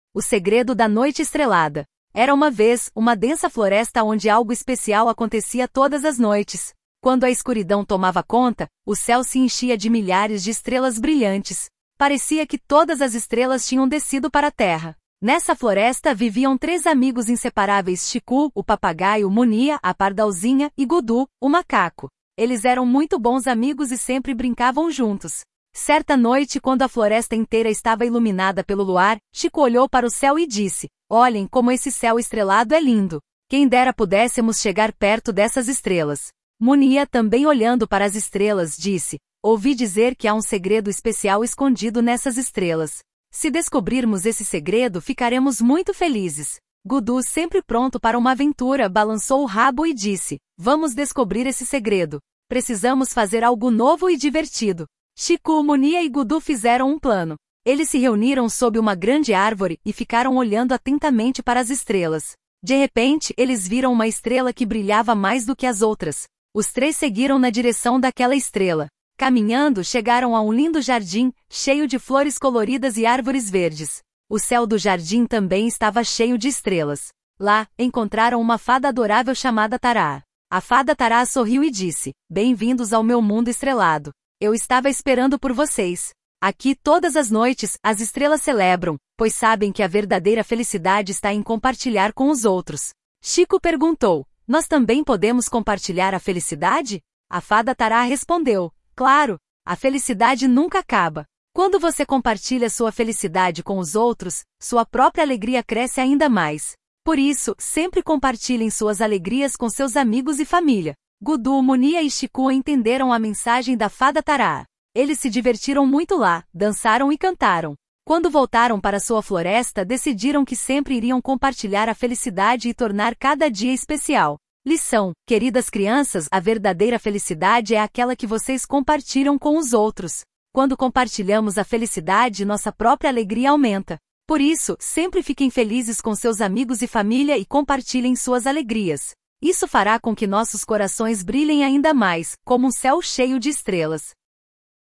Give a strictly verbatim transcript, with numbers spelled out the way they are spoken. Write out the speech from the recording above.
O segredo da noite estrelada. Era uma vez, uma densa floresta onde algo especial acontecia todas as noites. Quando a escuridão tomava conta, o céu se enchia de milhares de estrelas brilhantes. Parecia que todas as estrelas tinham descido para a terra. Nessa floresta viviam três amigos inseparáveis: Chiku, o papagaio, Munia, a pardalzinha, e Gudu, o macaco. Eles eram muito bons amigos e sempre brincavam juntos. Certa noite, quando a floresta inteira estava iluminada pelo luar, Chiku olhou para o céu e disse: "Olhem como esse céu estrelado é lindo! Quem dera pudéssemos chegar perto dessas estrelas." Munia, também olhando para as estrelas, disse: "Ouvi dizer que há um segredo especial escondido nessas estrelas. Se descobrirmos esse segredo, ficaremos muito felizes." Gudu, sempre pronto para uma aventura, balançou o rabo e disse: "Vamos descobrir esse segredo. Precisamos fazer algo novo e divertido." Chiku, Munia e Gudu fizeram um plano. Eles se reuniram sob uma grande árvore e ficaram olhando atentamente para as estrelas. De repente, eles viram uma estrela que brilhava mais do que as outras. Os três seguiram na direção daquela estrela. Caminhando, chegaram a um lindo jardim, cheio de flores coloridas e árvores verdes. O céu do jardim também estava cheio de estrelas. Lá, encontraram uma fada adorável chamada Tará. A fada Tará sorriu e disse: "Bem-vindos ao meu mundo estrelado. Eu estava esperando por vocês. Aqui todas as noites, as estrelas celebram, pois sabem que a verdadeira felicidade está em compartilhar com os outros." Chiku perguntou: "Nós também podemos compartilhar a felicidade?" A fada Tará respondeu: "Claro, a felicidade nunca acaba. Quando você compartilha sua felicidade com os outros, sua própria alegria cresce ainda mais. Por isso, sempre compartilhem suas alegrias com seus amigos e família." Gudu, Munia e Chiku entenderam a mensagem da fada Tará. Eles se divertiram muito lá, dançaram e cantaram. Quando voltaram para sua floresta, decidiram que sempre iriam compartilhar a felicidade e tornar cada dia especial. Lição: queridas crianças, a verdadeira felicidade é aquela que vocês compartilham com os outros. Quando compartilhamos a felicidade, nossa própria alegria aumenta. Por isso, sempre fiquem felizes com seus amigos e família e compartilhem suas alegrias. Isso fará com que nossos corações brilhem ainda mais, como um céu cheio de estrelas.